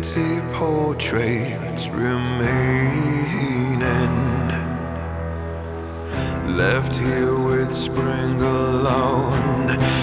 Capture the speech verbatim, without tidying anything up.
empty portraits remaining, left here with spring alone.